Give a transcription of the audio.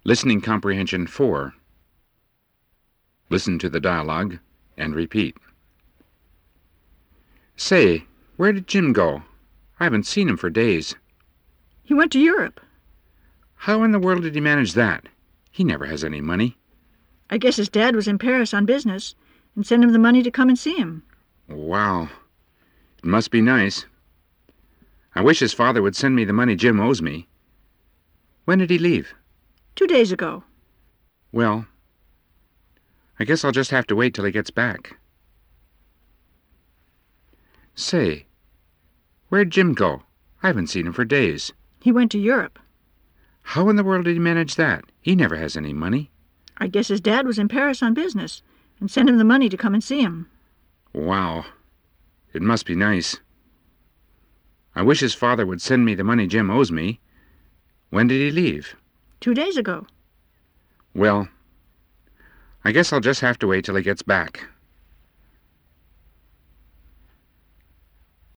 Listening Comprehension 4. Listen to the dialogue and repeat. Say, where did Jim go? I haven't seen him for days. He went to Europe. How in the world did he manage that? He never has any money. I guess his dad was in Paris on business and sent him the money to come and see him. Wow. It must be nice. I wish his father would send me the money Jim owes me. When did he leave? 2 days ago. Well, I guess I'll just have to wait till he gets back. Say, where'd Jim go? I haven't seen him for days. He went to Europe. How in the world did he manage that? He never has any money. I guess his dad was in Paris on business and sent him the money to come and see him. Wow. It must be nice. I wish his father would send me the money Jim owes me. When did he leave? 2 days ago. Well, I guess I'll just have to wait till he gets back.